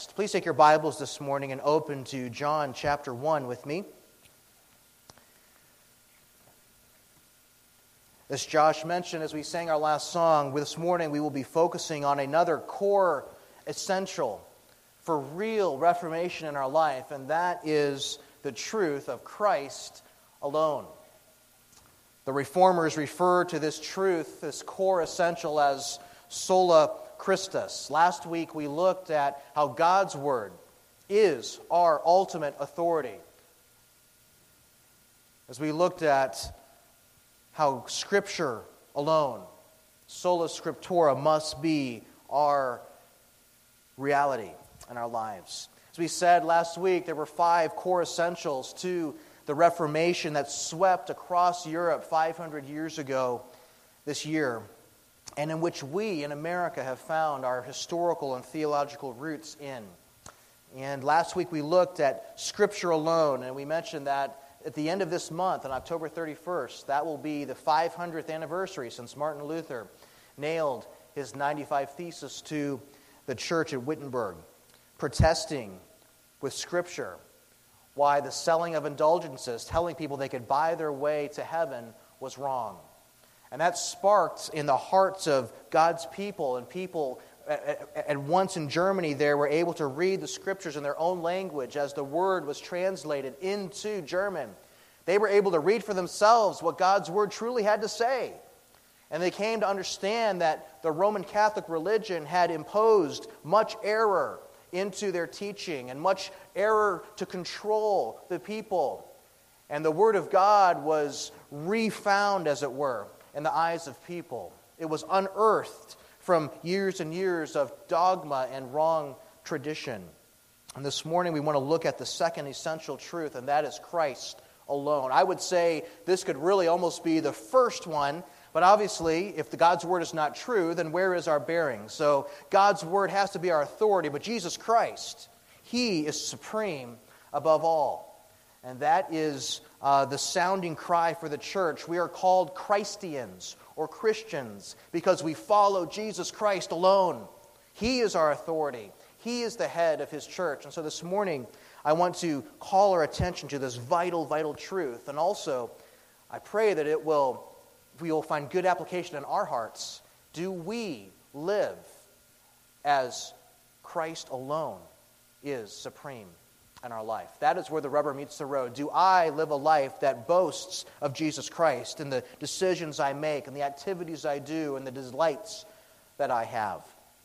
Please take your Bibles this morning and open to John chapter 1 with me. As Josh mentioned as we sang our last song, this morning we will be focusing on another core essential for real reformation in our life, and that is the truth of Christ alone. The Reformers refer to this truth, this core essential, as sola Christus. Last week we looked at how God's Word is our ultimate authority. As we looked at how Scripture alone, sola scriptura, must be our reality in our lives. As we said last week, there were 5 core essentials to the Reformation that swept across Europe 500 years ago this year, and in which we in America have found our historical and theological roots in. And last week we looked at Scripture alone, and we mentioned that at the end of this month, on October 31st, that will be the 500th anniversary since Martin Luther nailed his 95 Theses to the church at Wittenberg, protesting with Scripture why the selling of indulgences, telling people they could buy their way to heaven, was wrong. And that sparked in the hearts of God's people, and people at once in Germany there were able to read the Scriptures in their own language as the Word was translated into German. They were able to read for themselves what God's Word truly had to say. And they came to understand that the Roman Catholic religion had imposed much error into their teaching and much error to control the people. And the Word of God was refound, as it were, in the eyes of people. It was unearthed from years and years of dogma and wrong tradition. And this morning we want to look at the second essential truth, and that is Christ alone. I would say this could really almost be the first one, but obviously if God's Word is not true, then where is our bearing? So God's Word has to be our authority, but Jesus Christ, He is supreme above all. And that is the sounding cry for the church. We are called Christians or Christians because we follow Jesus Christ alone. He is our authority. He is the head of His church. And so this morning, I want to call our attention to this vital, vital truth. And also, I pray that we will find good application in our hearts. Do we live as Christ alone is supreme in our life? That is where the rubber meets the road. Do I live a life that boasts of Jesus Christ in the decisions I make and the activities I do and the delights that I have?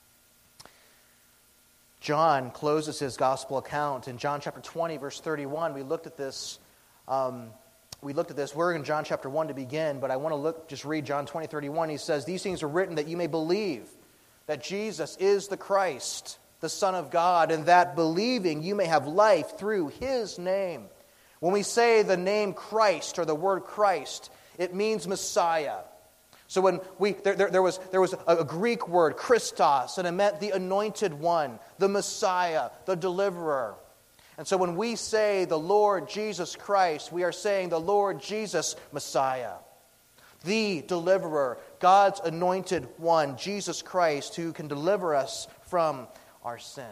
John closes his gospel account in John chapter 20, verse 31. We looked at this. We're in John chapter 1 to begin, but I want to just read John 20, 31. He says, "These things are written that you may believe that Jesus is the Christ, the Son of God, and that believing you may have life through His name." When we say the name Christ or the word Christ, it means Messiah. So when there was a Greek word, Christos, and it meant the anointed one, the Messiah, the deliverer. And so when we say the Lord Jesus Christ, we are saying the Lord Jesus Messiah, the deliverer, God's anointed one, Jesus Christ, who can deliver us from our sin.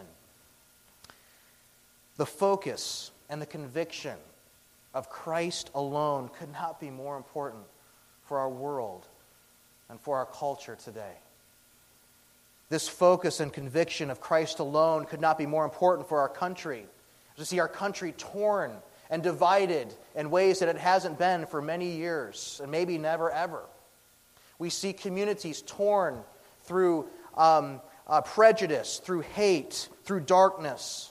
The focus and the conviction of Christ alone could not be more important for our world and for our culture today. This focus and conviction of Christ alone could not be more important for our country. To see our country torn and divided in ways that it hasn't been for many years, and maybe never ever. We see communities torn through prejudice, through hate, through darkness.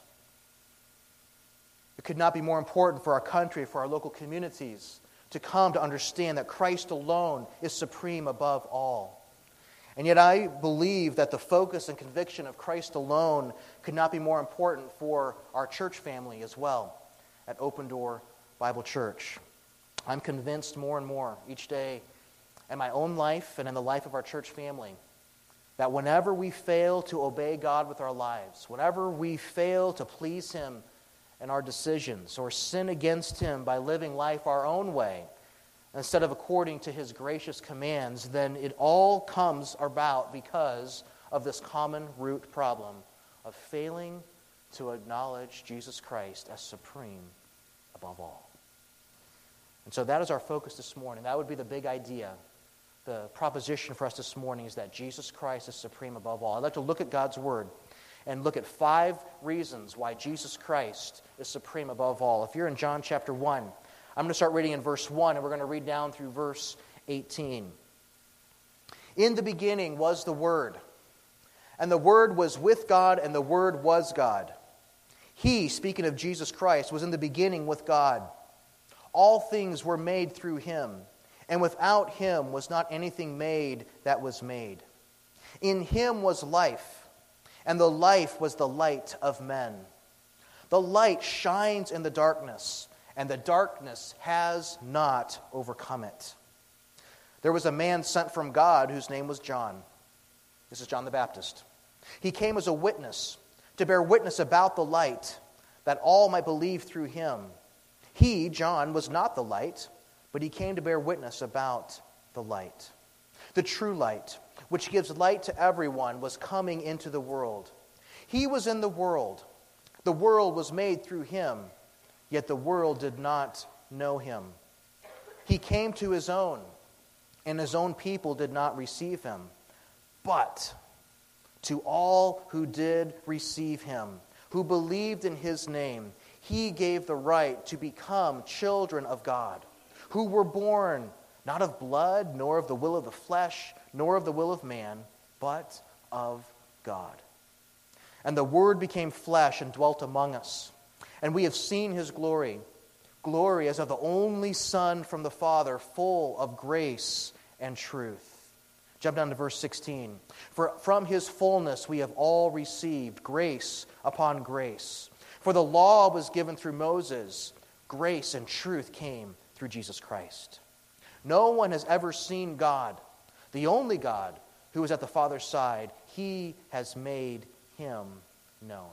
It could not be more important for our country, for our local communities, to come to understand that Christ alone is supreme above all. And yet I believe that the focus and conviction of Christ alone could not be more important for our church family as well at Open Door Bible Church. I'm convinced more and more each day in my own life and in the life of our church family that whenever we fail to obey God with our lives, whenever we fail to please Him in our decisions or sin against Him by living life our own way, instead of according to His gracious commands, then it all comes about because of this common root problem of failing to acknowledge Jesus Christ as supreme above all. And so that is our focus this morning. That would be the big idea. The proposition for us this morning is that Jesus Christ is supreme above all. I'd like to look at God's Word and look at 5 reasons why Jesus Christ is supreme above all. If you're in John chapter 1, I'm going to start reading in verse 1, and we're going to read down through verse 18. In the beginning was the Word, and the Word was with God, and the Word was God. He, speaking of Jesus Christ, was in the beginning with God. All things were made through Him, and without Him was not anything made that was made. In Him was life, and the life was the light of men. The light shines in the darkness, and the darkness has not overcome it. There was a man sent from God whose name was John. This is John the Baptist. He came as a witness, to bear witness about the light, that all might believe through him. He, John, was not the light, but he came to bear witness about the light. The true light, which gives light to everyone, was coming into the world. He was in the world. The world was made through him, yet the world did not know him. He came to his own, and his own people did not receive him. But to all who did receive him, who believed in his name, he gave the right to become children of God, who were born not of blood, nor of the will of the flesh, nor of the will of man, but of God. And the Word became flesh and dwelt among us. And we have seen his glory, glory as of the only Son from the Father, full of grace and truth. Jump down to verse 16. For from his fullness we have all received grace upon grace. For the law was given through Moses, grace and truth came through Jesus Christ. No one has ever seen God, the only God who is at the Father's side. He has made him known.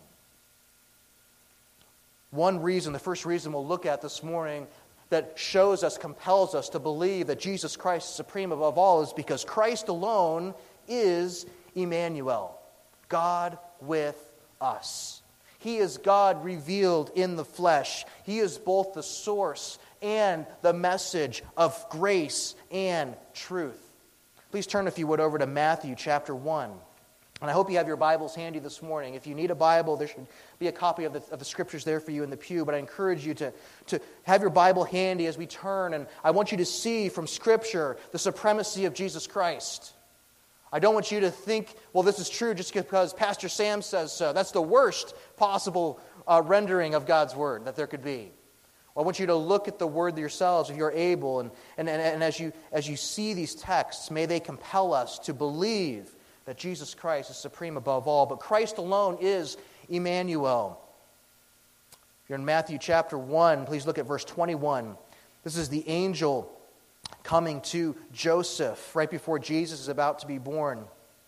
One reason, the first reason we'll look at this morning that shows us, compels us to believe that Jesus Christ is supreme above all is because Christ alone is Emmanuel, God with us. He is God revealed in the flesh. He is both the source and the message of grace and truth. Please turn, if you would, over to Matthew chapter 1. And I hope you have your Bibles handy this morning. If you need a Bible, there should be a copy of the Scriptures there for you in the pew. But I encourage you to have your Bible handy as we turn. And I want you to see from Scripture the supremacy of Jesus Christ. I don't want you to think, well, this is true just because Pastor Sam says so. That's the worst possible rendering of God's Word that there could be. Well, I want you to look at the Word yourselves if you're able. And as you see these texts, may they compel us to believe that Jesus Christ is supreme above all. But Christ alone is Emmanuel. If you're in Matthew chapter 1, please look at verse 21. This is the angel coming to Joseph right before Jesus is about to be born.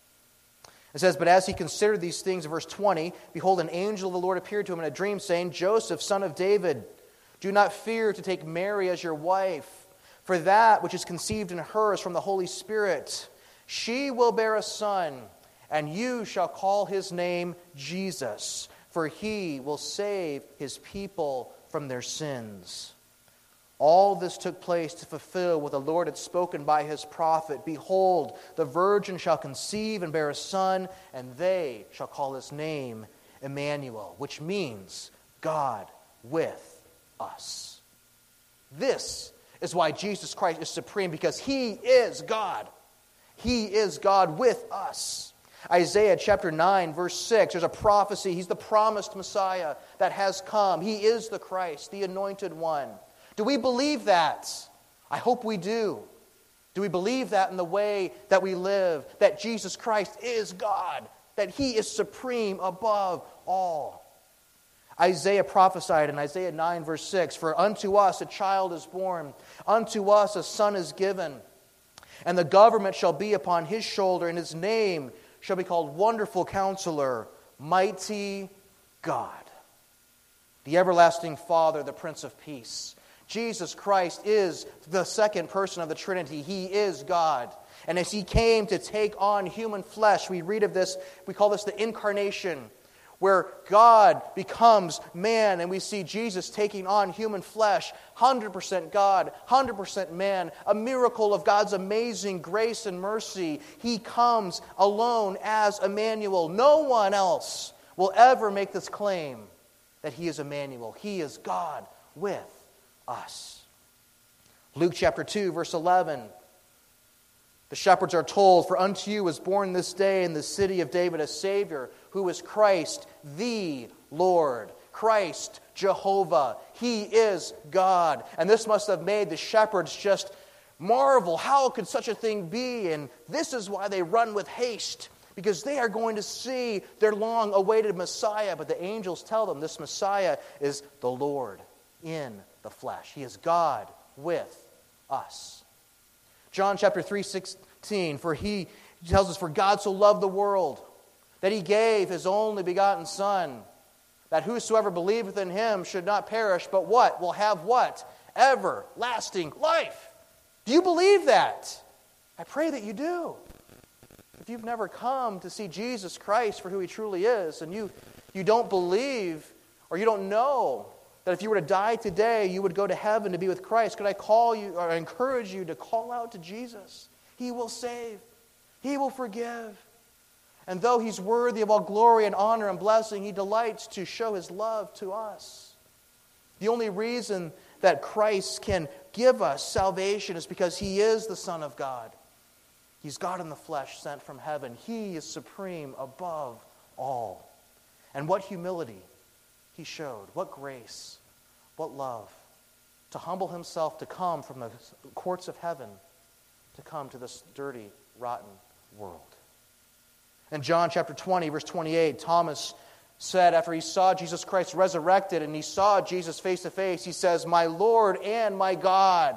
It says, but as he considered these things, in verse 20, behold, an angel of the Lord appeared to him in a dream, saying, Joseph, son of David, do not fear to take Mary as your wife, for that which is conceived in her is from the Holy Spirit. She will bear a son, and you shall call his name Jesus, for he will save his people from their sins. All this took place to fulfill what the Lord had spoken by his prophet. Behold, the virgin shall conceive and bear a son, and they shall call his name Emmanuel, which means God with us. This is why Jesus Christ is supreme, because he is God. He is God with us. Isaiah chapter 9, verse 6, there's a prophecy. He's the promised Messiah that has come. He is the Christ, the anointed one. Do we believe that? I hope we do. Do we believe that in the way that we live? That Jesus Christ is God, that he is supreme above all. Isaiah prophesied in Isaiah 9, verse 6, for unto us a child is born, unto us a son is given, and the government shall be upon his shoulder, and his name shall be called Wonderful Counselor, Mighty God, the Everlasting Father, the Prince of Peace. Jesus Christ is the second person of the Trinity. He is God. And as he came to take on human flesh, we read of this, we call this the incarnation, where God becomes man and we see Jesus taking on human flesh, 100% God, 100% man, a miracle of God's amazing grace and mercy. He comes alone as Emmanuel. No one else will ever make this claim that He is Emmanuel. He is God with us. Luke chapter 2, verse 11. The shepherds are told, "For unto you is born this day in the city of David a Savior, who is Christ the Lord." Christ, Jehovah. He is God. And this must have made the shepherds just marvel. How could such a thing be? And this is why they run with haste, because they are going to see their long-awaited Messiah. But the angels tell them this Messiah is the Lord in the flesh. He is God with us. John chapter 3:16, for he tells us, "For God so loved the world, that He gave His only begotten Son, that whosoever believeth in Him should not perish, but what? Will have what? Everlasting life." Do you believe that? I pray that you do. If you've never come to see Jesus Christ for who He truly is, and you don't believe, or you don't know that if you were to die today, you would go to heaven to be with Christ, could I call you, or encourage you to call out to Jesus? He will save. He will forgive. And though He's worthy of all glory and honor and blessing, He delights to show His love to us. The only reason that Christ can give us salvation is because He is the Son of God. He's God in the flesh, sent from heaven. He is supreme above all. And what humility He showed. What grace. What love. To humble Himself, to come from the courts of heaven, to come to this dirty, rotten world. In John chapter 20, verse 28, Thomas said after he saw Jesus Christ resurrected and he saw Jesus face to face, he says, "My Lord and my God."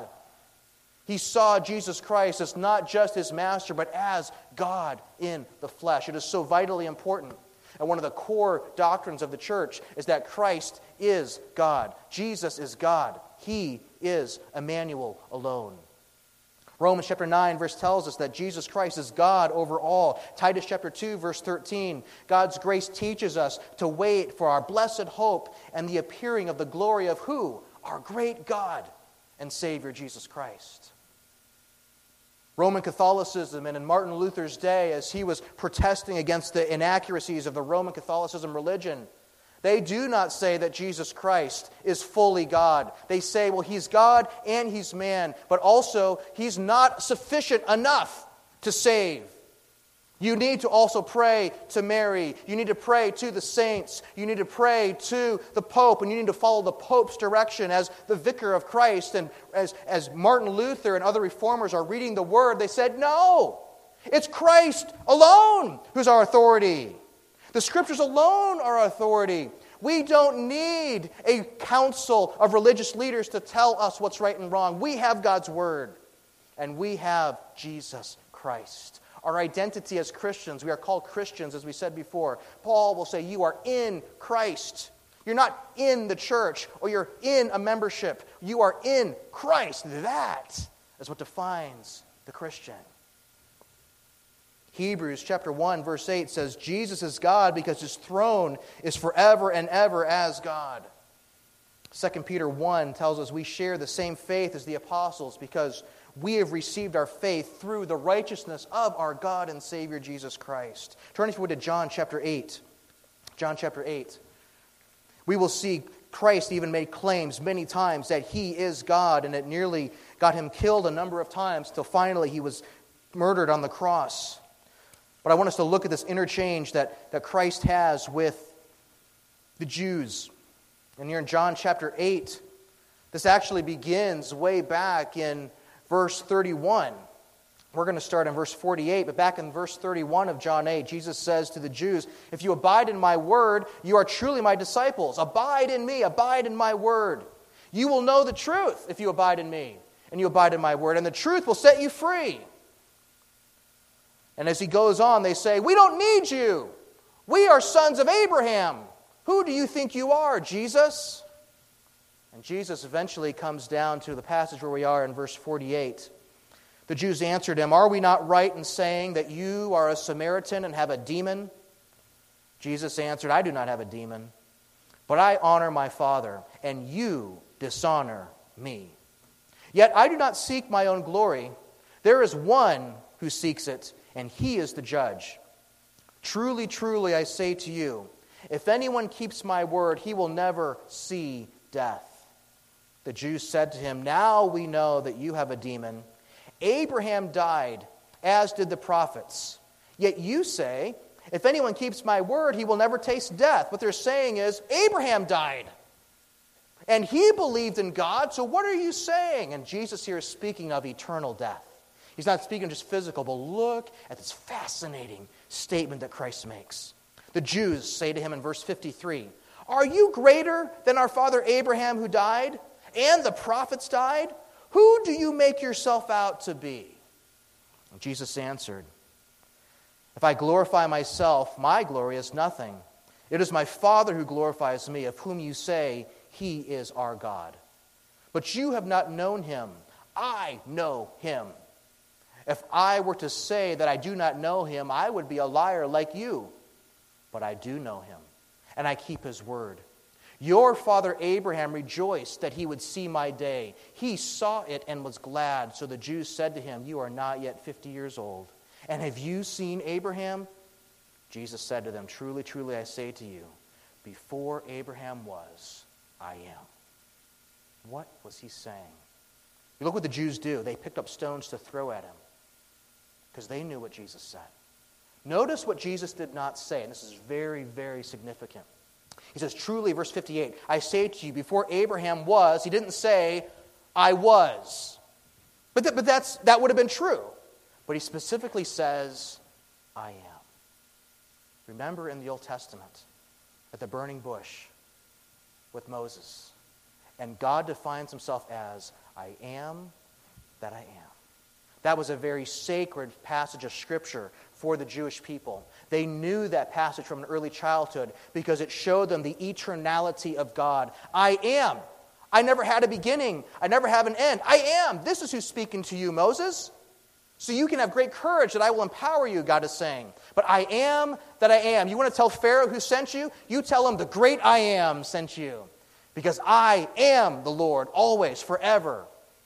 He saw Jesus Christ as not just His Master, but as God in the flesh. It is so vitally important. And one of the core doctrines of the church is that Christ is God. Jesus is God. He is Emmanuel alone. Romans chapter 9 verse tells us that Jesus Christ is God over all. Titus chapter 2 verse 13. God's grace teaches us to wait for our blessed hope and the appearing of the glory of who? Our great God and Savior Jesus Christ. Roman Catholicism, and in Martin Luther's day, as he was protesting against the inaccuracies of the Roman Catholicism religion, they do not say that Jesus Christ is fully God. They say, well, He's God and He's man, but also He's not sufficient enough to save. You need to also pray to Mary. You need to pray to the saints. You need to pray to the Pope, and you need to follow the Pope's direction as the vicar of Christ. And as Martin Luther and other reformers are reading the Word, they said, no, it's Christ alone who's our authority. The Scriptures alone are our authority. We don't need a council of religious leaders to tell us what's right and wrong. We have God's Word, and we have Jesus Christ. Our identity as Christians, we are called Christians, as we said before. Paul will say, you are in Christ. You're not in the church, or you're in a membership. You are in Christ. That is what defines the Christian. Hebrews chapter 1, verse 8 says, Jesus is God because His throne is forever and ever as God. 2 Peter 1 tells us we share the same faith as the apostles because we have received our faith through the righteousness of our God and Savior Jesus Christ. Turn if you would to John chapter 8. John chapter 8. We will see Christ even made claims many times that He is God, and it nearly got Him killed a number of times till finally He was murdered on the cross. But I want us to look at this interchange that Christ has with the Jews. And here in John chapter 8, this actually begins way back in verse 31. We're going to start in verse 48, but back in verse 31 of John 8, Jesus says to the Jews, if you abide in my word, you are truly my disciples. Abide in me, abide in my word. You will know the truth if you abide in me, and you abide in my word, and the truth will set you free. And as he goes on, they say, we don't need you. We are sons of Abraham. Who do you think you are, Jesus? And Jesus eventually comes down to the passage where we are in verse 48. The Jews answered him, are we not right in saying that you are a Samaritan and have a demon? Jesus answered, I do not have a demon, but I honor my Father, and you dishonor me. Yet I do not seek my own glory. There is one who seeks it, and he is the judge. Truly, truly, I say to you, if anyone keeps my word, he will never see death. The Jews said to him, now we know that you have a demon. Abraham died, as did the prophets. Yet you say, if anyone keeps my word, he will never taste death. What they're saying is, Abraham died. And he believed in God, so what are you saying? And Jesus here is speaking of eternal death. He's not speaking just physical, but look at this fascinating statement that Christ makes. The Jews say to him in verse 53, are you greater than our father Abraham who died, and the prophets died? Who do you make yourself out to be? And Jesus answered, if I glorify myself, my glory is nothing. It is my Father who glorifies me, of whom you say he is our God. But you have not known him. I know him. If I were to say that I do not know him, I would be a liar like you. But I do know him, and I keep his word. Your father Abraham rejoiced that he would see my day. He saw it and was glad. So the Jews said to him, you are not yet 50 years old. And have you seen Abraham? Jesus said to them, truly, truly, I say to you, before Abraham was, I am. What was he saying? You look what the Jews do. They picked up stones to throw at him because they knew what Jesus said. Notice what Jesus did not say, and this is very, very significant. He says, truly, verse 58, I say to you, before Abraham was, he didn't say, I was. But that would have been true. But he specifically says, I am. Remember in the Old Testament, at the burning bush with Moses, and God defines himself as, I am that I am. That was a very sacred passage of Scripture for the Jewish people. They knew that passage from an early childhood because it showed them the eternality of God. I am. I never had a beginning. I never have an end. I am. This is who's speaking to you, Moses. So you can have great courage that I will empower you, God is saying. But I am that I am. You want to tell Pharaoh who sent you? You tell him the great I am sent you. Because I am the Lord, always, forever.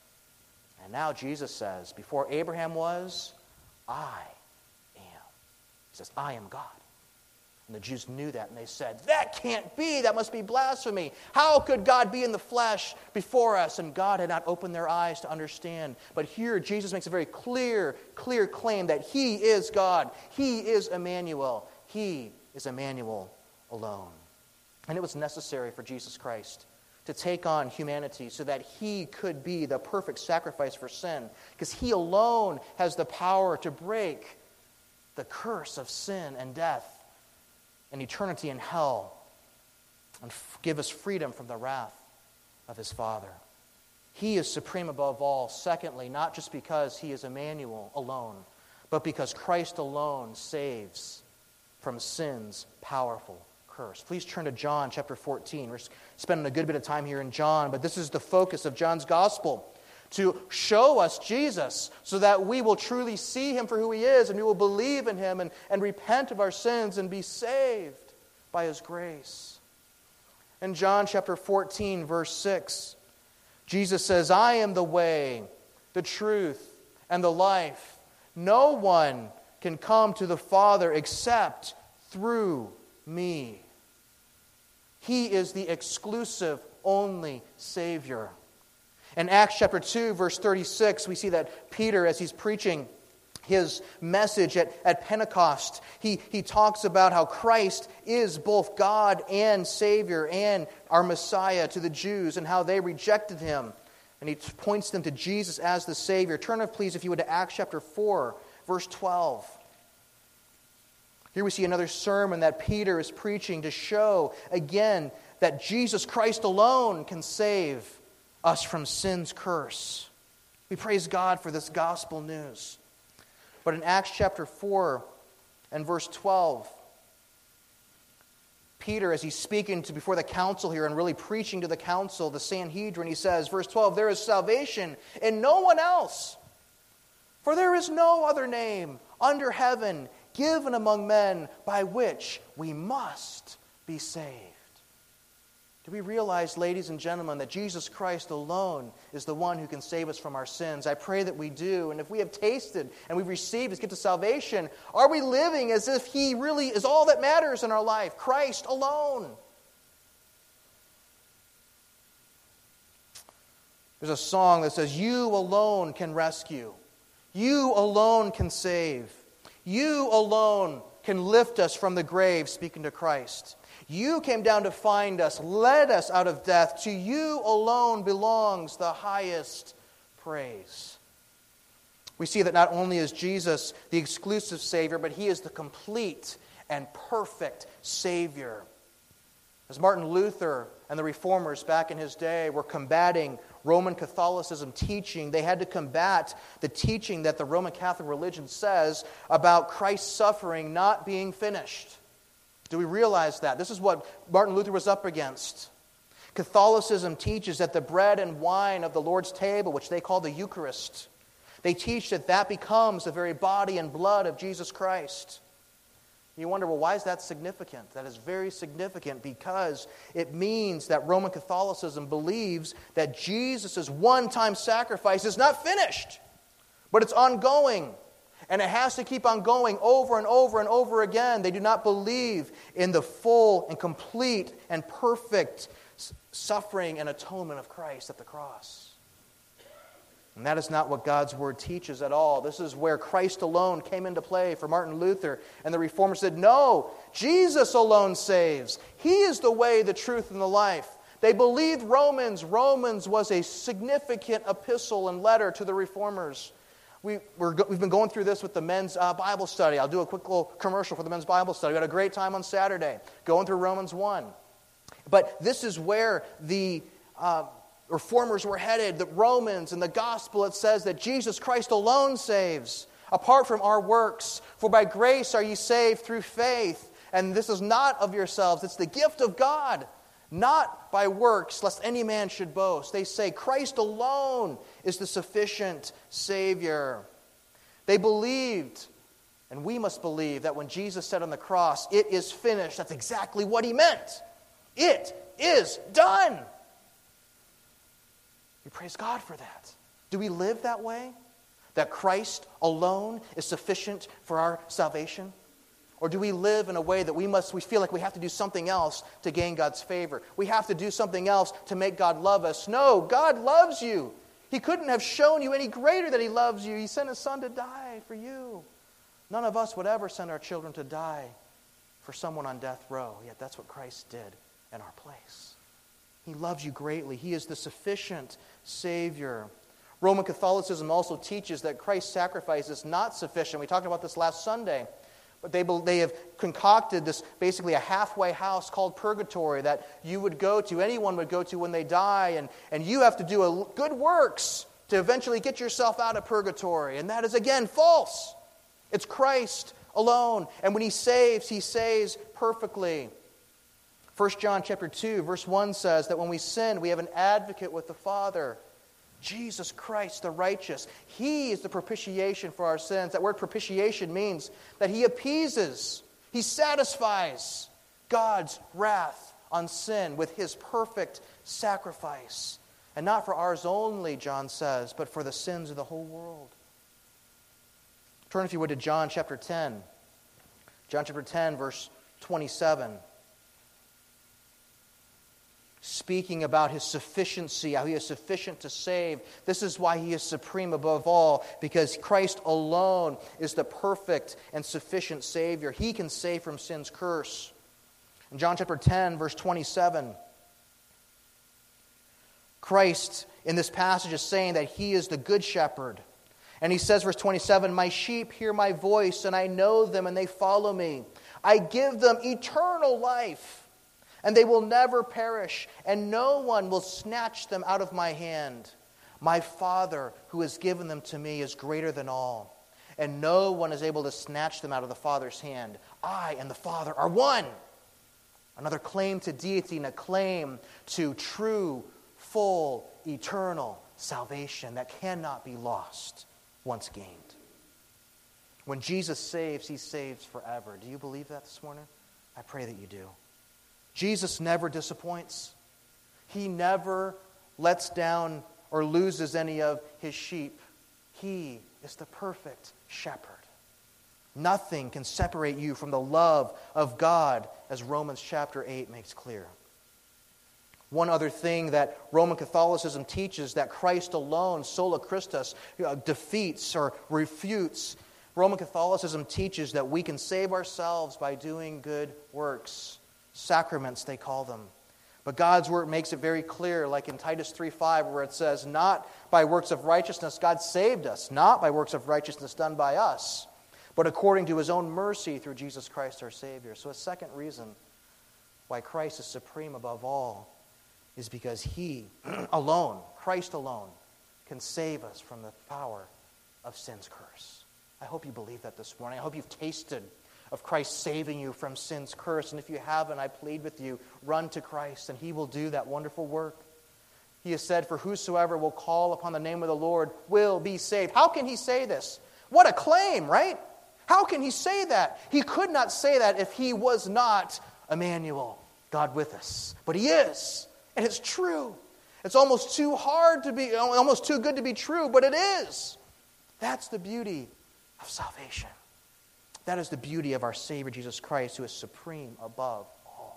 And now Jesus says, before Abraham was, I am. He says, I am God. And the Jews knew that, and they said, that can't be. That must be blasphemy. How could God be in the flesh before us? And God had not opened their eyes to understand. But here, Jesus makes a very clear claim that he is God. He is Emmanuel. He is Emmanuel alone. And it was necessary for Jesus Christ to take on humanity so that he could be the perfect sacrifice for sin, because he alone has the power to break the curse of sin and death and eternity in hell and give us freedom from the wrath of his Father. He is supreme above all. Secondly, not just because he is Emmanuel alone, but because Christ alone saves from sin's powerful curse. Please turn to John chapter 14. We're spending a good bit of time here in John, but this is the focus of John's gospel, to show us Jesus so that we will truly see him for who he is and we will believe in him and repent of our sins and be saved by his grace. In John chapter 14, verse 6, Jesus says, I am the way, the truth, and the life. No one can come to the Father except through me. He is the exclusive, only Savior. In Acts chapter 2, verse 36, we see that Peter, as he's preaching his message at Pentecost, he talks about how Christ is both God and Savior and our Messiah to the Jews and how they rejected him. And he points them to Jesus as the Savior. Turn, please, if you would, to Acts chapter 4, verse 12. Here we see another sermon that Peter is preaching to show, again, that Jesus Christ alone can save us from sin's curse. We praise God for this gospel news. But in Acts chapter 4 and verse 12, Peter, as he's speaking before the council here and really preaching to the council, the Sanhedrin, he says, verse 12, there is salvation in no one else, for there is no other name under heaven given among men by which we must be saved. Do we realize, ladies and gentlemen, that Jesus Christ alone is the one who can save us from our sins? I pray that we do. And if we have tasted and we've received His gift of salvation, are we living as if He really is all that matters in our life? Christ alone. There's a song that says, "You alone can rescue. You alone can save. You alone can lift us from the grave," speaking to Christ. "You came down to find us, led us out of death. To you alone belongs the highest praise." We see that not only is Jesus the exclusive Savior, but He is the complete and perfect Savior. As Martin Luther and the Reformers back in his day were combating Roman Catholicism teaching, they had to combat the teaching that the Roman Catholic religion says about Christ's suffering not being finished. Do we realize that? This is what Martin Luther was up against. Catholicism teaches that the bread and wine of the Lord's table, which they call the Eucharist, they teach that that becomes the very body and blood of Jesus Christ. You wonder, well, why is that significant? That is very significant because it means that Roman Catholicism believes that Jesus' one-time sacrifice is not finished, but it's ongoing. And it has to keep on going over and over and over again. They do not believe in the full and complete and perfect suffering and atonement of Christ at the cross. And that is not what God's Word teaches at all. This is where Christ alone came into play for Martin Luther. And the Reformers said, no, Jesus alone saves. He is the way, the truth, and the life. They believed Romans. Romans was a significant epistle and letter to the Reformers. We've been going through this with the men's Bible study. I'll do a quick little commercial for the men's Bible study. We had a great time on Saturday going through Romans 1. But this is where the Reformers were headed. The Romans and the gospel, it says that Jesus Christ alone saves, apart from our works. For by grace are ye saved through faith. And this is not of yourselves. It's the gift of God, not by works, lest any man should boast. They say Christ alone is the sufficient Savior. They believed, and we must believe, that when Jesus said on the cross, "It is finished," that's exactly what He meant. It is done. We praise God for that. Do we live that way? That Christ alone is sufficient for our salvation? Or do we live in a way that we feel like we have to do something else to gain God's favor? We have to do something else to make God love us. No, God loves you. He couldn't have shown you any greater that He loves you. He sent His Son to die for you. None of us would ever send our children to die for someone on death row. Yet that's what Christ did in our place. He loves you greatly. He is the sufficient Savior. Roman Catholicism also teaches that Christ's sacrifice is not sufficient. We talked about this last Sunday. But they have concocted this, basically a halfway house called purgatory that you would go to, anyone would go to when they die, and you have to do good works to eventually get yourself out of purgatory. And that is, again, false. It's Christ alone. And when He saves perfectly. 1 John chapter 2, verse 1 says that when we sin, we have an advocate with the Father, Jesus Christ the righteous. He is the propitiation for our sins. That word propitiation means that He appeases, He satisfies God's wrath on sin with His perfect sacrifice. And not for ours only, John says, but for the sins of the whole world. Turn, if you would, to John chapter 10. John chapter 10, verse 27. Speaking about His sufficiency, how He is sufficient to save. This is why He is supreme above all, because Christ alone is the perfect and sufficient Savior. He can save from sin's curse. In John chapter 10, verse 27, Christ in this passage is saying that He is the good shepherd. And He says, verse 27, "My sheep hear my voice, and I know them, and they follow me. I give them eternal life, and they will never perish, and no one will snatch them out of my hand. My Father, who has given them to me, is greater than all, and no one is able to snatch them out of the Father's hand. I and the Father are one." Another claim to deity and a claim to true, full, eternal salvation that cannot be lost once gained. When Jesus saves, he saves forever. Do you believe that this morning? I pray that you do. Jesus never disappoints. He never lets down or loses any of his sheep. He is the perfect shepherd. Nothing can separate you from the love of God, as Romans chapter 8 makes clear. One other thing that Roman Catholicism teaches, that Christ alone, sola Christus, defeats or refutes. Roman Catholicism teaches that we can save ourselves by doing good works. Sacraments, they call them. But God's word makes it very clear, like in Titus 3:5, where it says, not by works of righteousness God saved us, not by works of righteousness done by us, but according to his own mercy through Jesus Christ our Savior. So a second reason why Christ is supreme above all is because he alone, Christ alone, can save us from the power of sin's curse. I hope you believe that this morning. I hope you've tasted of Christ saving you from sin's curse. And if you haven't, I plead with you, run to Christ, and he will do that wonderful work. He has said, for whosoever will call upon the name of the Lord will be saved. How can he say this? What a claim, right? How can he say that? He could not say that if he was not Emmanuel, God with us. But he is, and it's true. It's almost too good to be true, but it is. That's the beauty of salvation. That is the beauty of our Savior Jesus Christ, who is supreme above all.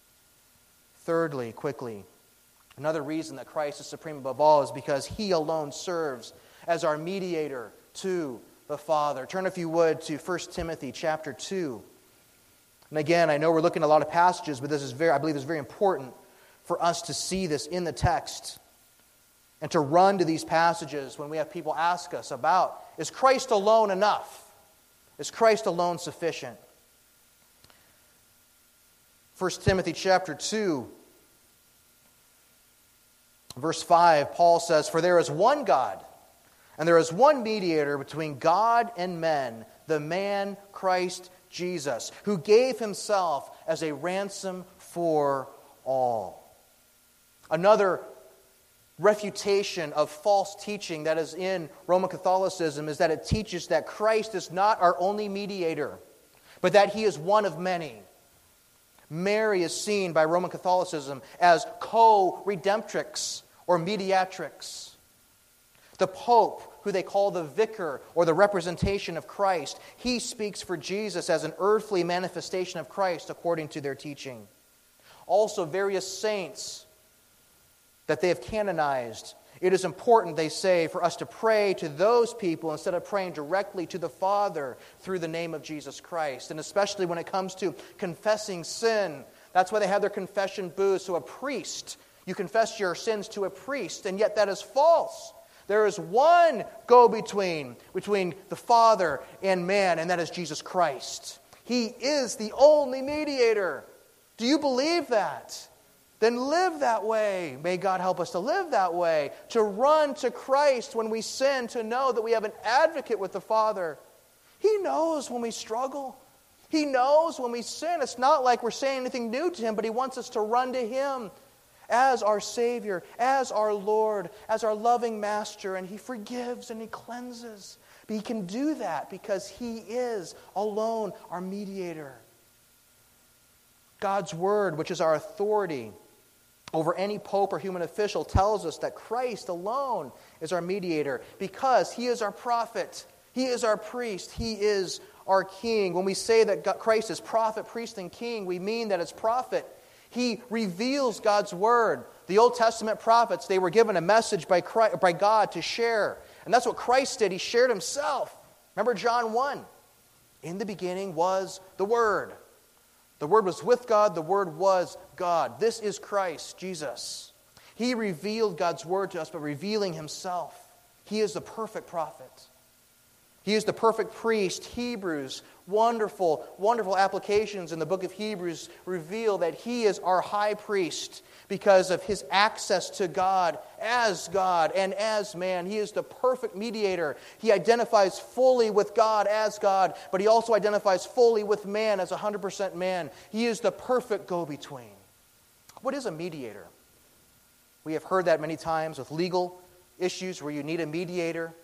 Thirdly, quickly, another reason that Christ is supreme above all is because he alone serves as our mediator to the Father. Turn, if you would, to 1 Timothy chapter 2. And again, I know we're looking at a lot of passages, but I believe this is very important for us to see this in the text and to run to these passages when we have people ask us about, is Christ alone enough? Is Christ alone sufficient? 1 Timothy chapter 2, verse 5, Paul says, for there is one God, and there is one mediator between God and men, the man Christ Jesus, who gave himself as a ransom for all. Another refutation of false teaching that is in Roman Catholicism is that it teaches that Christ is not our only mediator, but that he is one of many. Mary is seen by Roman Catholicism as co-redemptrix or mediatrix. The Pope, who they call the vicar or the representation of Christ, he speaks for Jesus as an earthly manifestation of Christ according to their teaching. Also, various saints that they have canonized. It is important, they say, for us to pray to those people instead of praying directly to the Father through the name of Jesus Christ. And especially when it comes to confessing sin. That's why they have their confession booths. So a priest, you confess your sins to a priest, and yet that is false. There is one go-between between the Father and man, and that is Jesus Christ. He is the only mediator. Do you believe that? Then live that way. May God help us to live that way. To run to Christ when we sin, to know that we have an advocate with the Father. He knows when we struggle. He knows when we sin. It's not like we're saying anything new to him, but he wants us to run to him as our Savior, as our Lord, as our loving Master, and he forgives and he cleanses. But he can do that because he is alone our mediator. God's Word, which is our authority over any pope or human official, tells us that Christ alone is our mediator because he is our prophet, he is our priest, he is our king. When we say that Christ is prophet, priest, and king, we mean that as prophet, he reveals God's word. The Old Testament prophets, they were given a message by God to share. And that's what Christ did. He shared himself. Remember John 1. In the beginning was the Word. The Word was with God. The Word was God. This is Christ, Jesus. He revealed God's Word to us by revealing himself. He is the perfect prophet. He is the perfect priest. Hebrews, wonderful, wonderful applications in the book of Hebrews reveal that he is our high priest because of his access to God and as man. He is the perfect mediator. He identifies fully with God as God, but he also identifies fully with man as 100% man. He is the perfect go-between. What is a mediator? We have heard that many times with legal issues where you need a mediator.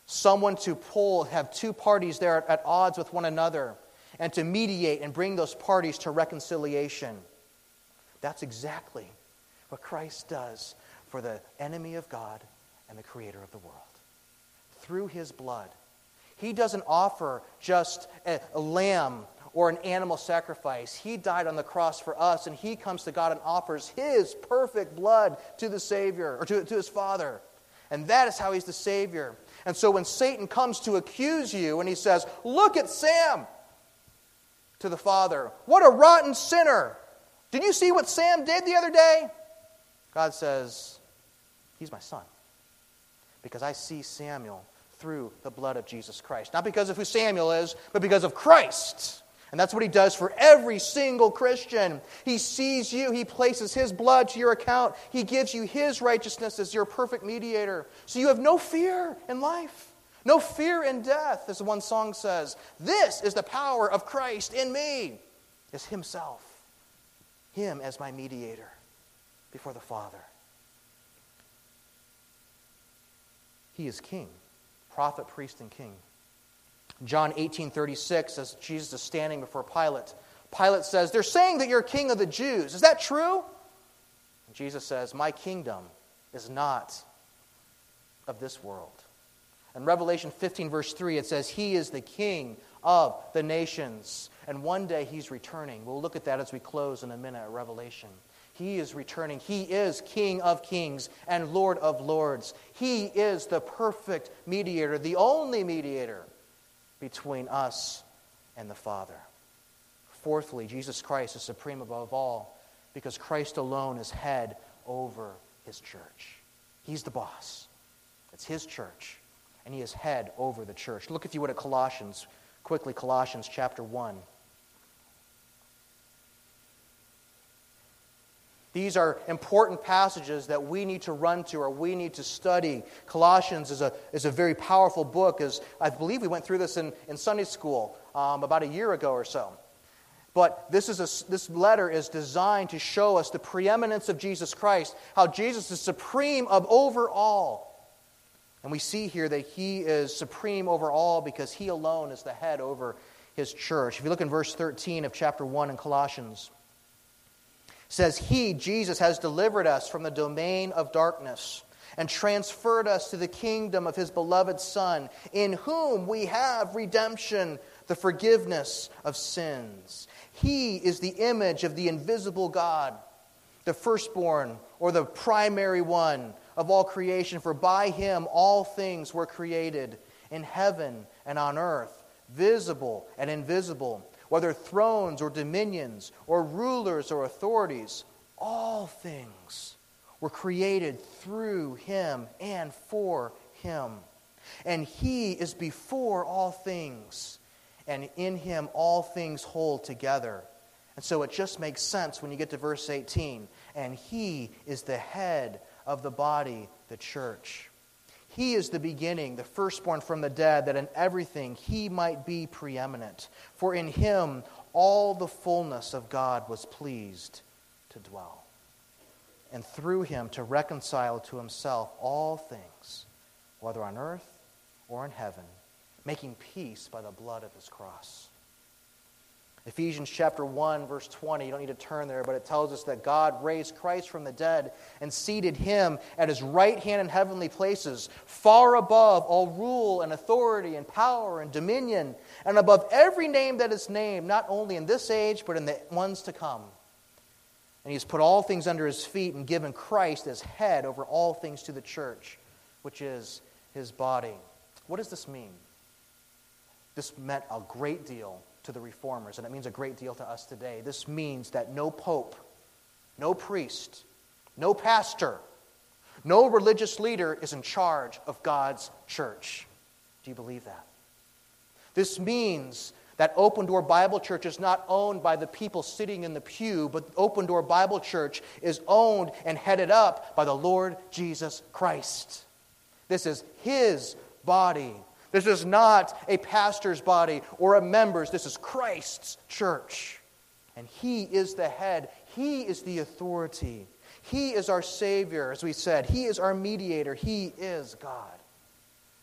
someone to have two parties there at odds with one another, and to mediate and bring those parties to reconciliation. That's exactly what Christ does for the enemy of God and the creator of the world. Through his blood. He doesn't offer just a lamb or an animal sacrifice. He died on the cross for us, and he comes to God and offers his perfect blood to the Savior, or to his Father. And that is how he's the Savior. And so when Satan comes to accuse you and he says, "Look at Sam," to the Father, "what a rotten sinner. Did you see what Sam did the other day?" God says, "He's my son. Because I see Samuel through the blood of Jesus Christ." Not because of who Samuel is, but because of Christ. And that's what he does for every single Christian. He sees you. He places his blood to your account. He gives you his righteousness as your perfect mediator. So you have no fear in life. No fear in death, as one song says. This is the power of Christ in me, is himself. Him as my mediator before the Father. He is king, prophet, priest, and king. John 18:36, as Jesus is standing before Pilate, Pilate says, "They're saying that you're king of the Jews. Is that true?" And Jesus says, "My kingdom is not of this world." In Revelation 15, verse 3, it says, "He is the king of the nations." And one day he's returning. We'll look at that as we close in a minute at Revelation. He is returning. He is King of kings and Lord of lords. He is the perfect mediator, the only mediator between us and the Father. Fourthly, Jesus Christ is supreme above all because Christ alone is head over his church. He's the boss. It's his church, and he is head over the church. Look, if you would, at Colossians. Quickly, Colossians chapter 1. These are important passages that we need to run to or we need to study. Colossians is a very powerful book. As I believe we went through this in Sunday school about a year ago or so. But this letter is designed to show us the preeminence of Jesus Christ, how Jesus is supreme over all. And we see here that he is supreme over all because he alone is the head over his church. If you look in verse 13 of chapter 1 in Colossians, says, "He, Jesus, has delivered us from the domain of darkness and transferred us to the kingdom of his beloved Son, in whom we have redemption, the forgiveness of sins. He is the image of the invisible God, the firstborn or the primary one of all creation. For by him all things were created, in heaven and on earth, visible and invisible, whether thrones or dominions or rulers or authorities, all things were created through him and for him. And he is before all things, and in him all things hold together." And so it just makes sense when you get to verse 18. "And he is the head of the body, the church. He is the beginning, the firstborn from the dead, that in everything he might be preeminent. For in him all the fullness of God was pleased to dwell. And through him to reconcile to himself all things, whether on earth or in heaven, making peace by the blood of his cross." Ephesians chapter 1, verse 20, you don't need to turn there, but it tells us that God raised Christ from the dead and seated him at his right hand in heavenly places, far above all rule and authority and power and dominion, and above every name that is named, not only in this age, but in the ones to come. And he has put all things under his feet and given Christ as head over all things to the church, which is his body. What does this mean? This meant a great deal to the reformers, and it means a great deal to us today. This means that no pope, no priest, no pastor, no religious leader is in charge of God's church. Do you believe that? This means that Open Door Bible Church is not owned by the people sitting in the pew, but Open Door Bible Church is owned and headed up by the Lord Jesus Christ. This is his body. This is not a pastor's body or a member's. This is Christ's church. And he is the head. He is the authority. He is our Savior, as we said. He is our mediator. He is God.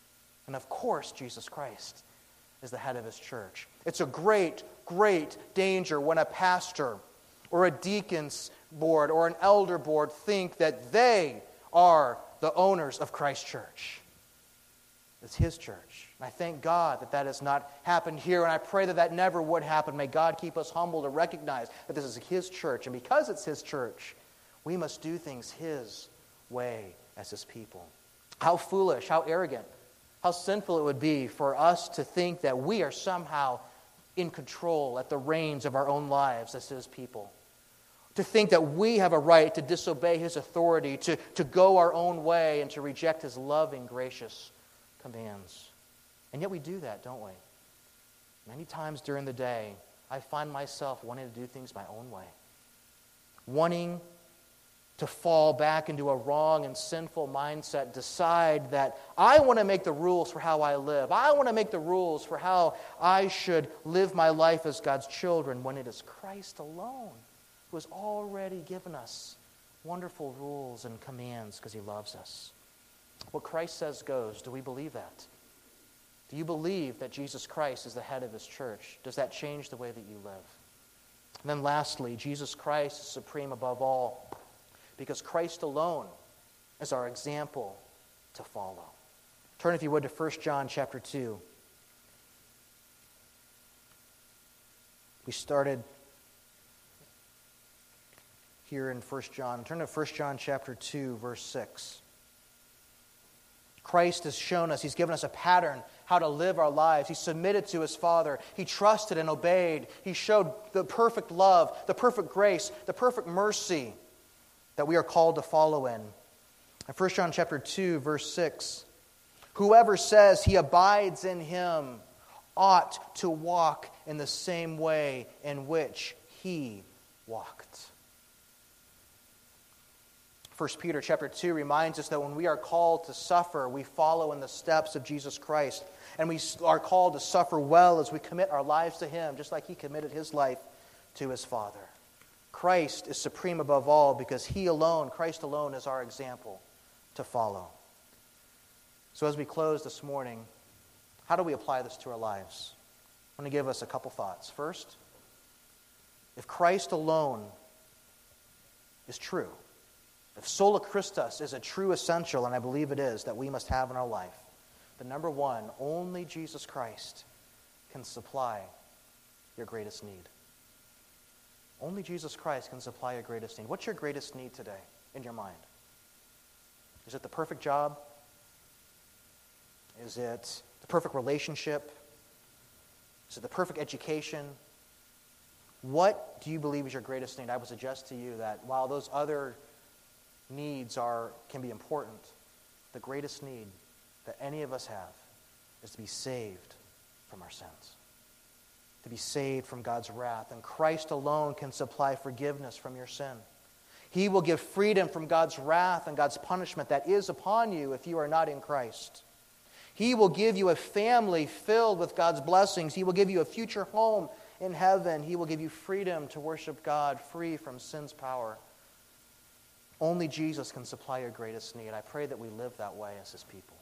And of course, Jesus Christ is the head of his church. It's a great, great danger when a pastor or a deacon's board or an elder board think that they are the owners of Christ's church. It's his church. And I thank God that that has not happened here, and I pray that that never would happen. May God keep us humble to recognize that this is his church, and because it's his church, we must do things his way as his people. How foolish, how arrogant, how sinful it would be for us to think that we are somehow in control at the reins of our own lives as his people. To think that we have a right to disobey his authority, to go our own way, and to reject his loving, gracious commands. And yet we do that, don't we? Many times during the day, I find myself wanting to do things my own way. Wanting to fall back into a wrong and sinful mindset, decide that I want to make the rules for how I live. I want to make the rules for how I should live my life as God's children, when it is Christ alone who has already given us wonderful rules and commands because he loves us. What Christ says goes. Do we believe that? Do you believe that Jesus Christ is the head of his church? Does that change the way that you live? And then lastly, Jesus Christ is supreme above all, because Christ alone is our example to follow. Turn, if you would, to 1 John chapter 2. We started here in 1 John. Turn to 1 John chapter 2, verse 6. Christ has shown us, he's given us a pattern how to live our lives. He submitted to his Father. He trusted and obeyed. He showed the perfect love, the perfect grace, the perfect mercy that we are called to follow in. In 1 John chapter 2, verse 6, whoever says he abides in him ought to walk in the same way in which he walked. 1 Peter chapter 2 reminds us that when we are called to suffer, we follow in the steps of Jesus Christ. And we are called to suffer well as we commit our lives to him, just like he committed his life to his Father. Christ is supreme above all because he alone, Christ alone, is our example to follow. So as we close this morning, how do we apply this to our lives? I'm going to give us a couple thoughts. First, if Christ alone is true, if sola Christus is a true essential, and I believe it is, that we must have in our life, then number one, only Jesus Christ can supply your greatest need. Only Jesus Christ can supply your greatest need. What's your greatest need today in your mind? Is it the perfect job? Is it the perfect relationship? Is it the perfect education? What do you believe is your greatest need? I would suggest to you that while those other needs can be important, the greatest need that any of us have is to be saved from our sins, to be saved from God's wrath. And Christ alone can supply forgiveness from your sin. He will give freedom from God's wrath and God's punishment that is upon you if you are not in Christ. He will give you a family filled with God's blessings. He will give you a future home in heaven. He will give you freedom to worship God free from sin's power. Only Jesus can supply your greatest need. I pray that we live that way as his people.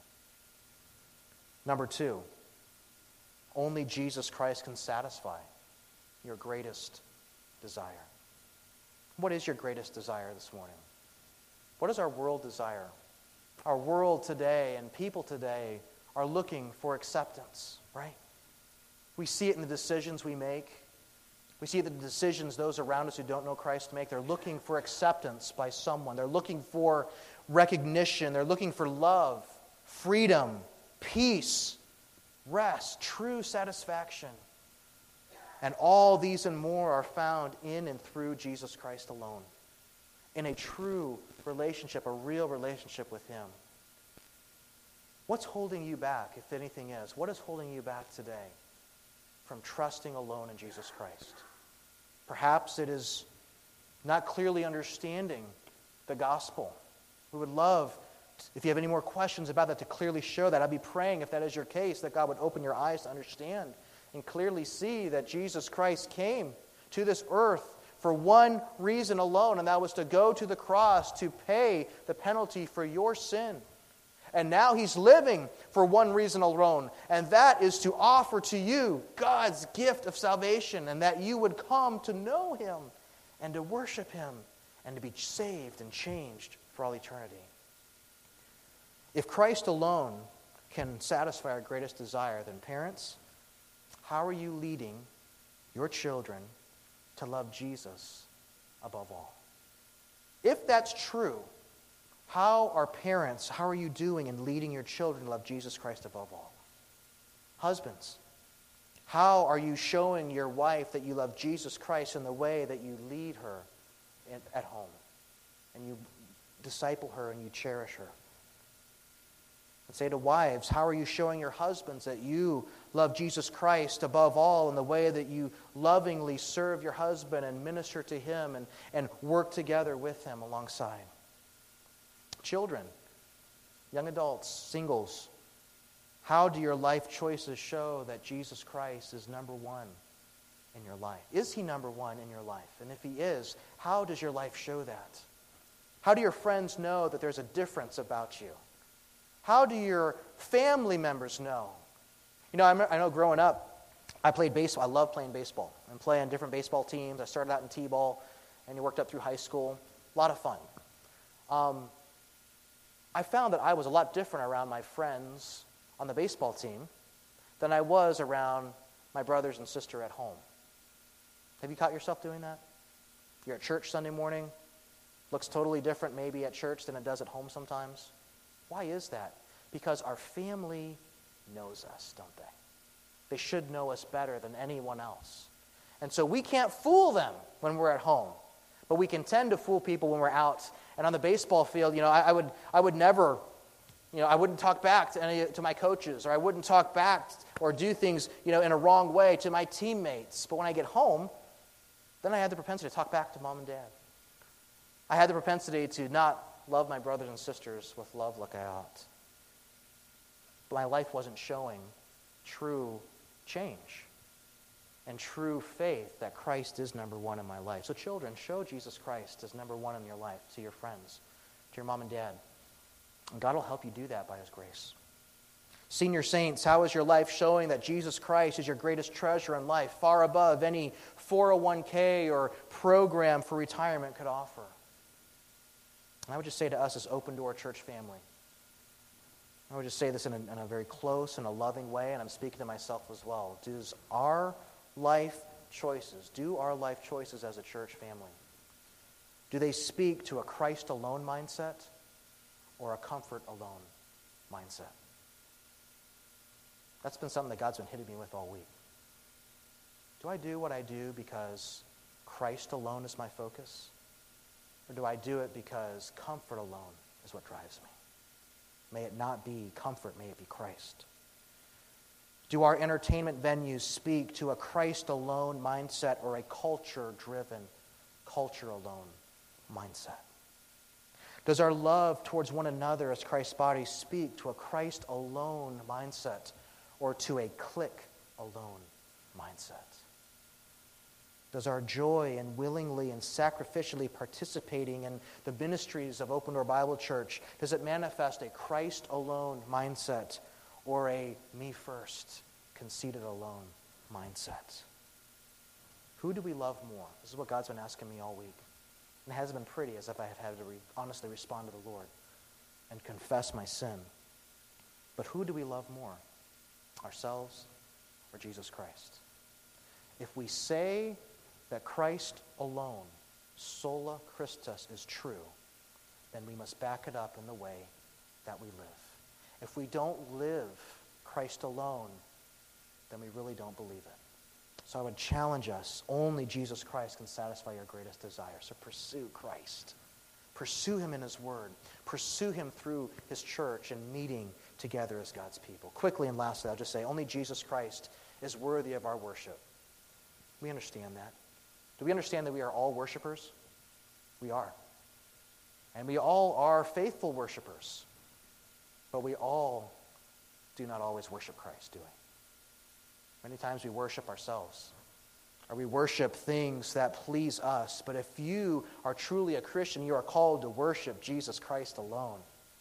Number two, only Jesus Christ can satisfy your greatest desire. What is your greatest desire this morning? What does our world desire? Our world today and people today are looking for acceptance, right? We see it in the decisions we make. We see the decisions those around us who don't know Christ make. They're looking for acceptance by someone. They're looking for recognition. They're looking for love, freedom, peace, rest, true satisfaction. And all these and more are found in and through Jesus Christ alone. In a true relationship, a real relationship with him. What's holding you back, if anything is? What is holding you back today from trusting alone in Jesus Christ? Perhaps it is not clearly understanding the gospel. We would love, if you have any more questions about that, to clearly show that. I'd be praying, if that is your case, that God would open your eyes to understand and clearly see that Jesus Christ came to this earth for one reason alone, and that was to go to the cross to pay the penalty for your sin. And now he's living for one reason alone, and that is to offer to you God's gift of salvation, and that you would come to know him and to worship him and to be saved and changed for all eternity. If Christ alone can satisfy our greatest desire, then parents, how are you leading your children to love Jesus above all? If that's true, how are you doing in leading your children to love Jesus Christ above all? Husbands, how are you showing your wife that you love Jesus Christ in the way that you lead her at home? And you disciple her and you cherish her. And say to wives, how are you showing your husbands that you love Jesus Christ above all in the way that you lovingly serve your husband and minister to him and work together with him alongside? Children, young adults, singles, how do your life choices show that Jesus Christ is number one in your life? Is he number one in your life? And if he is, how does your life show that? How do your friends know that there's a difference about you? How do your family members know? You know, I know growing up, I played baseball. I loved playing baseball and playing different baseball teams. I started out in T-ball and you worked up through high school. A lot of fun. I found that I was a lot different around my friends on the baseball team than I was around my brothers and sister at home. Have you caught yourself doing that? You're at church Sunday morning. Looks totally different maybe at church than it does at home sometimes. Why is that? Because our family knows us, don't they? They should know us better than anyone else. And so we can't fool them when we're at home. But we can tend to fool people when we're out. And on the baseball field, you know, I would never, you know, I wouldn't talk back to my coaches, or I wouldn't talk back or do things, you know, in a wrong way to my teammates. But when I get home, then I had the propensity to talk back to mom and dad. I had the propensity to not love my brothers and sisters with love like I ought. But my life wasn't showing true change and true faith that Christ is number one in my life. So children, show Jesus Christ as number one in your life to your friends, to your mom and dad. And God will help you do that by his grace. Senior saints, how is your life showing that Jesus Christ is your greatest treasure in life, far above any 401k or program for retirement could offer? And I would just say to us as Open Door Church family, I would just say this in a very close and a loving way, and I'm speaking to myself as well. Do our life choices as a church family, do they speak to a Christ alone mindset or a comfort alone mindset? That's been something that God's been hitting me with all week. Do I do what I do because Christ alone is my focus? Or do I do it because comfort alone is what drives me? May it not be comfort, may it be Christ. Do our entertainment venues speak to a Christ alone mindset or a culture-driven, culture alone mindset? Does our love towards one another as Christ's body speak to a Christ alone mindset or to a clique alone mindset? Does our joy in willingly and sacrificially participating in the ministries of Open Door Bible Church, does it manifest a Christ alone mindset or a me first, conceited alone mindset? Who do we love more? This is what God's been asking me all week. And it hasn't been pretty, as if I have had to honestly respond to the Lord and confess my sin. But who do we love more? Ourselves or Jesus Christ? If we say that Christ alone, sola Christus, is true, then we must back it up in the way that we live. If we don't live Christ alone, then we really don't believe it. So I would challenge us, only Jesus Christ can satisfy your greatest desire. So pursue Christ. Pursue him in his word. Pursue him through his church and meeting together as God's people. Quickly and lastly, I'll just say, only Jesus Christ is worthy of our worship. We understand that. Do we understand that we are all worshipers? We are. And we all are faithful worshipers. But we all do not always worship Christ, do we? Many times we worship ourselves. Or we worship things that please us. But if you are truly a Christian, you are called to worship Jesus Christ alone.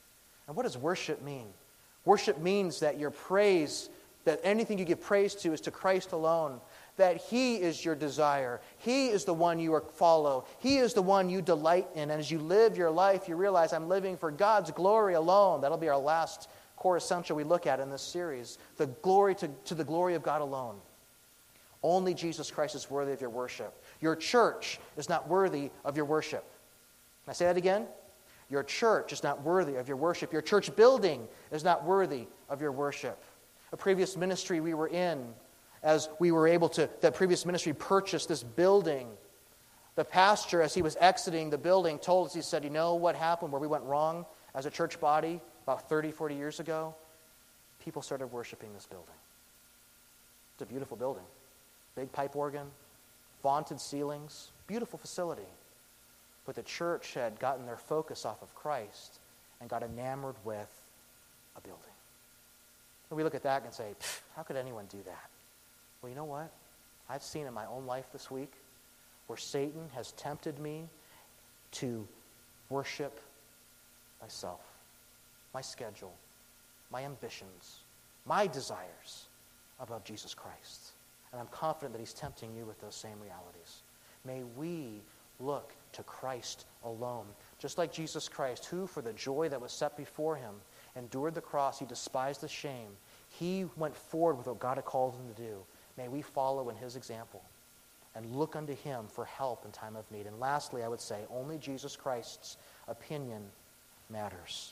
And what does worship mean? Worship means that your praise, that anything you give praise to is to Christ alone. That He is your desire. He is the one you follow. He is the one you delight in. And as you live your life, you realize I'm living for God's glory alone. That'll be our last core essential we look at in this series. The glory to the glory of God alone. Only Jesus Christ is worthy of your worship. Your church is not worthy of your worship. Can I say that again? Your church is not worthy of your worship. Your church building is not worthy of your worship. A previous ministry we were in, as we were able to, that previous ministry purchased this building. The pastor, as he was exiting the building, told us, he said, you know what happened where we went wrong as a church body about 30, 40 years ago? People started worshiping this building. It's a beautiful building. Big pipe organ, vaunted ceilings, beautiful facility. But the church had gotten their focus off of Christ and got enamored with a building. And we look at that and say, how could anyone do that? Well, you know what? I've seen in my own life this week where Satan has tempted me to worship myself, my schedule, my ambitions, my desires above Jesus Christ. And I'm confident that he's tempting you with those same realities. May we look to Christ alone. Just like Jesus Christ, who for the joy that was set before him endured the cross, he despised the shame. He went forward with what God had called him to do. May we follow in his example and look unto him for help in time of need. And lastly, I would say, only Jesus Christ's opinion matters.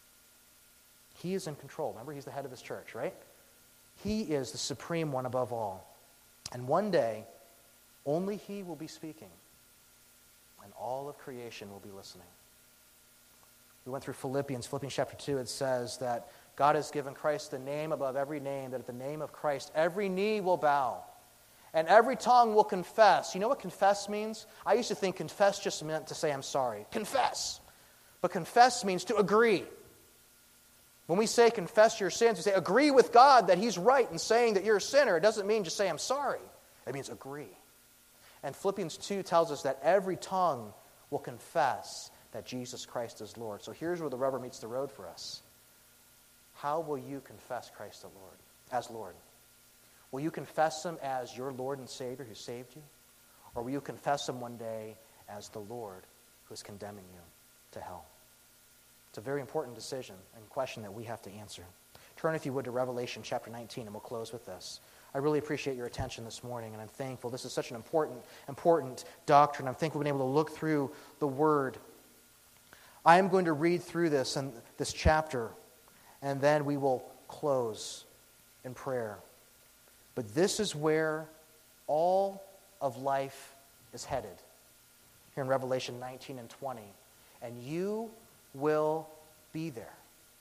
He is in control. Remember, he's the head of his church, right? He is the supreme one above all. And one day, only he will be speaking, and all of creation will be listening. We went through Philippians chapter 2. It says that God has given Christ the name above every name, that at the name of Christ every knee will bow, and every tongue will confess. You know what confess means? I used to think confess just meant to say I'm sorry. Confess. But confess means to agree. When we say confess your sins, we say agree with God that he's right in saying that you're a sinner. It doesn't mean just say I'm sorry. It means agree. And Philippians 2 tells us that every tongue will confess that Jesus Christ is Lord. So here's where the rubber meets the road for us. How will you confess Christ as Lord? Will you confess him as your Lord and Savior who saved you? Or will you confess him one day as the Lord who is condemning you to hell? It's a very important decision and question that we have to answer. Turn, if you would, to Revelation chapter 19, and we'll close with this. I really appreciate your attention this morning, and I'm thankful. This is such an important doctrine. I'm thankful we've been able to look through the Word. I am going to read through this chapter, and then we will close in prayer. But this is where all of life is headed, here in Revelation 19 and 20. And you will be there.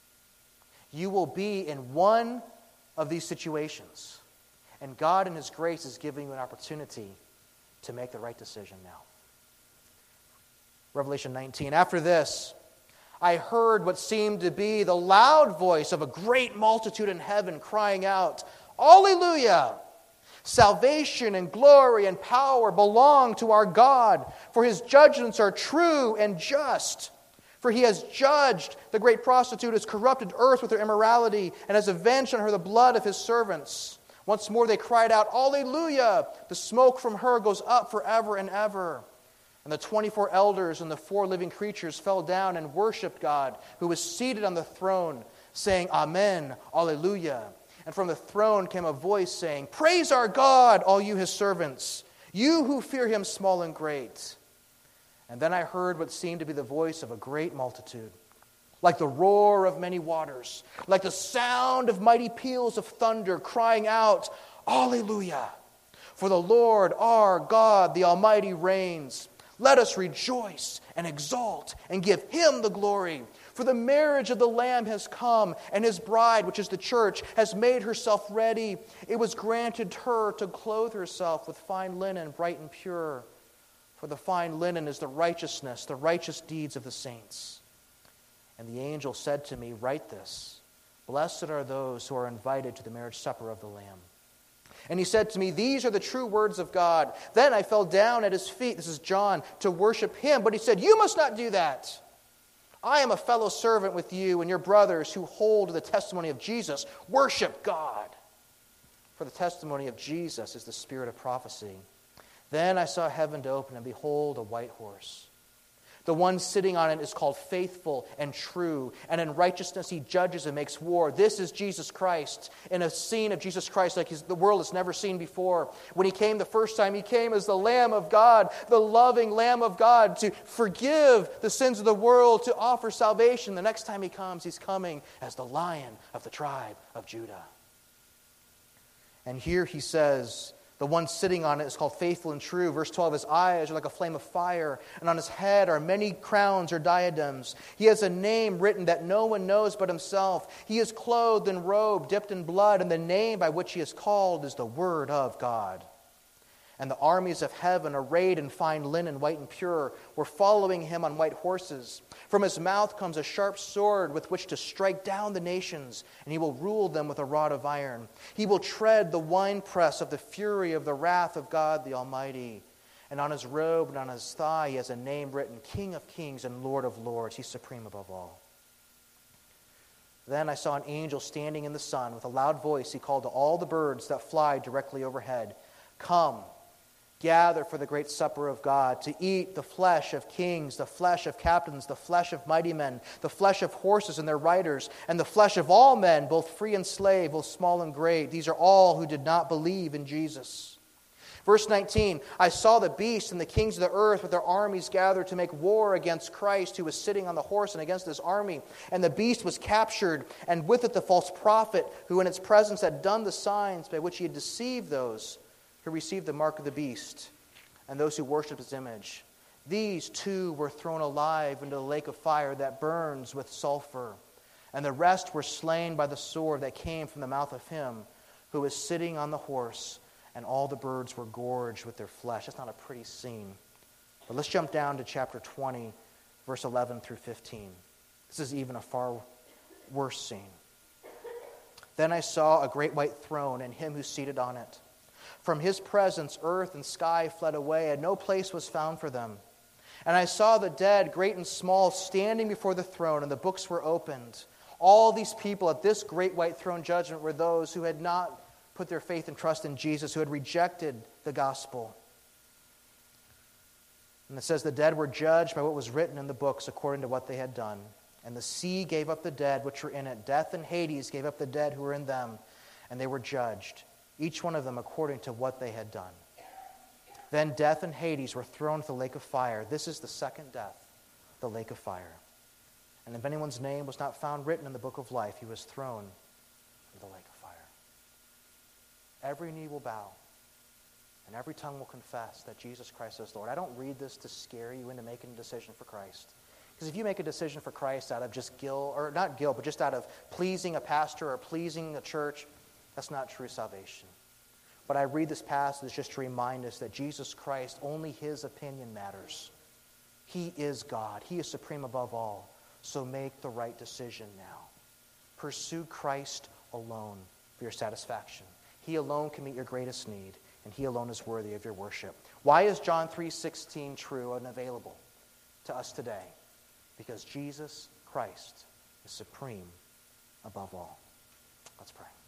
You will be in one of these situations. And God in his grace is giving you an opportunity to make the right decision now. Revelation 19. After this, I heard what seemed to be the loud voice of a great multitude in heaven crying out, Alleluia! Salvation and glory and power belong to our God, for his judgments are true and just. For he has judged the great prostitute who has corrupted earth with her immorality and has avenged on her the blood of his servants. Once more they cried out, Alleluia! The smoke from her goes up forever and ever. And the 24 elders and the 4 living creatures fell down and worshipped God, who was seated on the throne, saying, Amen, Alleluia. And from the throne came a voice saying, Praise our God, all you his servants, you who fear him, small and great. And then I heard what seemed to be the voice of a great multitude, like the roar of many waters, like the sound of mighty peals of thunder, crying out, Alleluia! For the Lord our God, the Almighty, reigns. Let us rejoice and exult and give him the glory. For the marriage of the Lamb has come, and his bride, which is the church, has made herself ready. It was granted her to clothe herself with fine linen, bright and pure. For the fine linen is the righteous deeds of the saints. And the angel said to me, Write this, Blessed are those who are invited to the marriage supper of the Lamb. And he said to me, These are the true words of God. Then I fell down at his feet, this is John, to worship him. But he said, You must not do that. I am a fellow servant with you and your brothers who hold to the testimony of Jesus. Worship God. For the testimony of Jesus is the spirit of prophecy. Then I saw heaven to open, and behold, a white horse. The one sitting on it is called Faithful and True, and in righteousness he judges and makes war. This is Jesus Christ, in a scene of Jesus Christ like the world has never seen before. When he came the first time, he came as the Lamb of God, the loving Lamb of God, to forgive the sins of the world, to offer salvation. The next time he comes, he's coming as the Lion of the tribe of Judah. And here he says, the one sitting on it is called Faithful and True. Verse 12, his eyes are like a flame of fire, and on his head are many crowns or diadems. He has a name written that no one knows but himself. He is clothed in robe dipped in blood, and the name by which he is called is the Word of God. And the armies of heaven, arrayed in fine linen, white and pure, were following him on white horses. From his mouth comes a sharp sword with which to strike down the nations, and he will rule them with a rod of iron. He will tread the winepress of the fury of the wrath of God the Almighty. And on his robe and on his thigh he has a name written, King of Kings and Lord of Lords. He's supreme above all. Then I saw an angel standing in the sun. With a loud voice he called to all the birds that fly directly overhead, Come, gather for the great supper of God, to eat the flesh of kings, the flesh of captains, the flesh of mighty men, the flesh of horses and their riders, and the flesh of all men, both free and slave, both small and great. These are all who did not believe in Jesus. Verse 19, I saw the beast and the kings of the earth with their armies gathered to make war against Christ, who was sitting on the horse, and against his army. And the beast was captured, and with it the false prophet, who in its presence had done the signs by which he had deceived those who received the mark of the beast and those who worshiped his image. These two were thrown alive into the lake of fire that burns with sulfur. And the rest were slain by the sword that came from the mouth of him who was sitting on the horse, and all the birds were gorged with their flesh. That's not a pretty scene. But let's jump down to chapter 20, verse 11 through 15. This is even a far worse scene. Then I saw a great white throne and him who seated on it. From his presence, earth and sky fled away, and no place was found for them. And I saw the dead, great and small, standing before the throne, and the books were opened. All these people at this great white throne judgment were those who had not put their faith and trust in Jesus, who had rejected the gospel. And it says the dead were judged by what was written in the books according to what they had done. And the sea gave up the dead which were in it. Death and Hades gave up the dead who were in them, and they were judged, each one of them according to what they had done. Then death and Hades were thrown into the lake of fire. This is the second death, the lake of fire. And if anyone's name was not found written in the book of life, he was thrown into the lake of fire. Every knee will bow, and every tongue will confess that Jesus Christ is Lord. I don't read this to scare you into making a decision for Christ. Because if you make a decision for Christ out of just guilt, or not guilt, but just out of pleasing a pastor or pleasing a church, that's not true salvation. But I read this passage just to remind us that Jesus Christ, only his opinion matters. He is God. He is supreme above all. So make the right decision now. Pursue Christ alone for your satisfaction. He alone can meet your greatest need, and he alone is worthy of your worship. Why is John 3:16 true and available to us today? Because Jesus Christ is supreme above all. Let's pray.